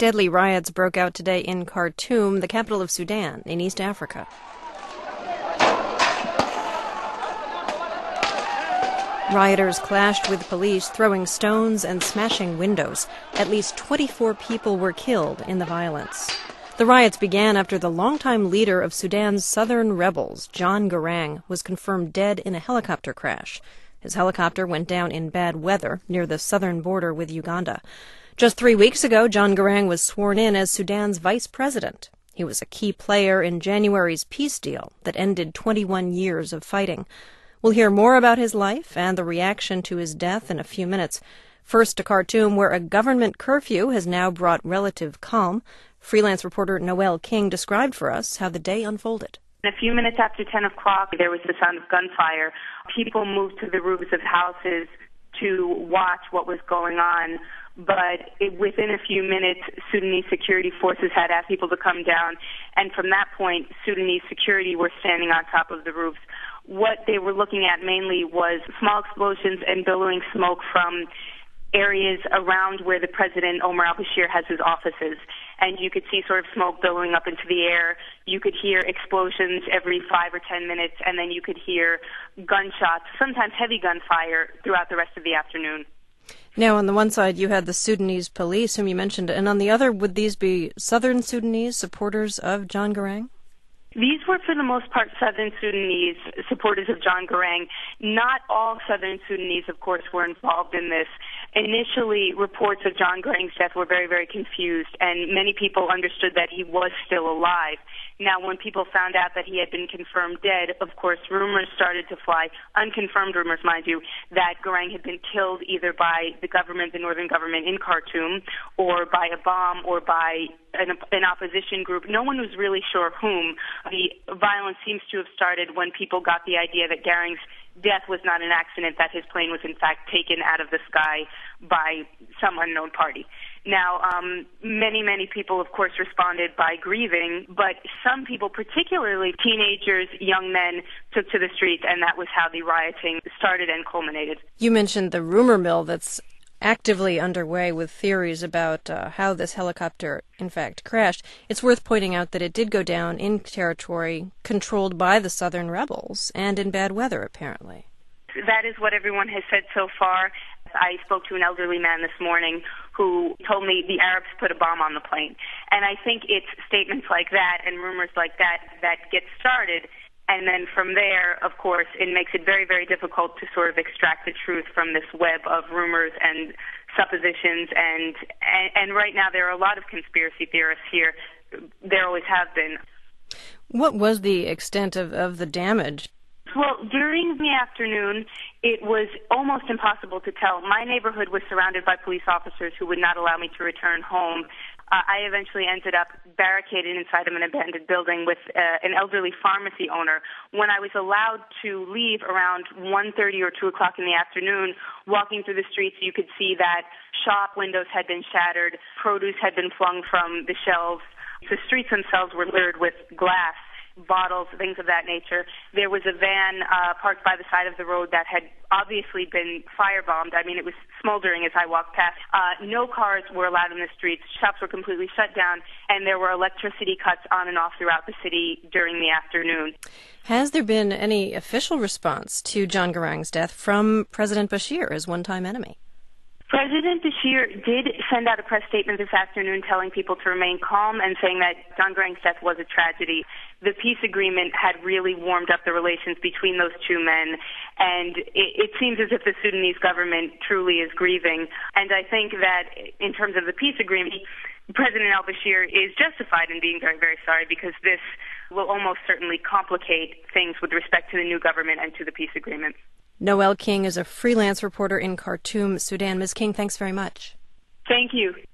Deadly riots broke out today in Khartoum, the capital of Sudan, in East Africa. Rioters clashed with police, throwing stones and smashing windows. At least 24 people were killed in the violence. The riots began after the longtime leader of Sudan's southern rebels, John Garang, was confirmed dead in a helicopter crash. His helicopter went down in bad weather near the southern border with Uganda. Just 3 weeks ago, John Garang was sworn in as Sudan's vice president. He was a key player in January's peace deal that ended 21 years of fighting. We'll hear more about his life and the reaction to his death in a few minutes. First to Khartoum, where a government curfew has now brought relative calm. Freelance reporter Noel King described for us how the day unfolded. A few minutes after 10 o'clock, there was the sound of gunfire. People moved to the roofs of houses to watch what was going on. But within a few minutes, Sudanese security forces had asked people to come down. And from that point, Sudanese security were standing on top of the roofs. What they were looking at mainly was small explosions and billowing smoke from areas around where the president, Omar al-Bashir, has his offices. And you could see sort of smoke billowing up into the air. You could hear explosions every 5 or 10 minutes, and then you could hear gunshots, sometimes heavy gunfire, throughout the rest of the afternoon. Now, on the one side, you had the Sudanese police, whom you mentioned, and on the other, would these be southern Sudanese supporters of John Garang? These were, for the most part, southern Sudanese supporters of John Garang. Not all southern Sudanese, of course, were involved in this. Initially, reports of John Garang's death were very, very confused, and many people understood that he was still alive. Now, when people found out that he had been confirmed dead, of course, rumors started to fly, unconfirmed rumors, mind you, that Garang had been killed either by the government, the northern government in Khartoum, or by a bomb, or by an opposition group. No one was really sure whom. The violence seems to have started when people got the idea that Garang's death was not an accident, that his plane was in fact taken out of the sky by some unknown party. Now, many people, of course, responded by grieving, but some people, particularly teenagers, young men, took to the streets, and that was how the rioting started and culminated. You mentioned the rumor mill that's actively underway with theories about how this helicopter, in fact, crashed. It's worth pointing out that it did go down in territory controlled by the southern rebels and in bad weather, apparently. That is what everyone has said so far. I spoke to an elderly man this morning who told me the Arabs put a bomb on the plane. And I think it's statements like that and rumors like that that get started. And then from there, of course, it makes it very, very difficult to sort of extract the truth from this web of rumors and suppositions. And right now there are a lot of conspiracy theorists here. There always have been. What was the extent of the damage? Well, during the afternoon, it was almost impossible to tell. My neighborhood was surrounded by police officers who would not allow me to return home. I eventually ended up barricaded inside of an abandoned building with an elderly pharmacy owner. When I was allowed to leave around 1:30 or 2 o'clock in the afternoon, walking through the streets, you could see that shop windows had been shattered, produce had been flung from the shelves. The streets themselves were littered with glass, bottles, things of that nature. There was a van parked by the side of the road that had obviously been firebombed. I mean, it was smoldering as I walked past. No cars were allowed in the streets. Shops were completely shut down, and there were electricity cuts on and off throughout the city during the afternoon. Has there been any official response to John Garang's death from President Bashir, his one-time enemy? President Bashir did send out a press statement this afternoon telling people to remain calm and saying that John Garang's death was a tragedy. The peace agreement had really warmed up the relations between those two men, and it seems as if the Sudanese government truly is grieving. And I think that in terms of the peace agreement, President al-Bashir is justified in being very, very sorry, because this will almost certainly complicate things with respect to the new government and to the peace agreement. Noel King is a freelance reporter in Khartoum, Sudan. Ms. King, thanks very much. Thank you.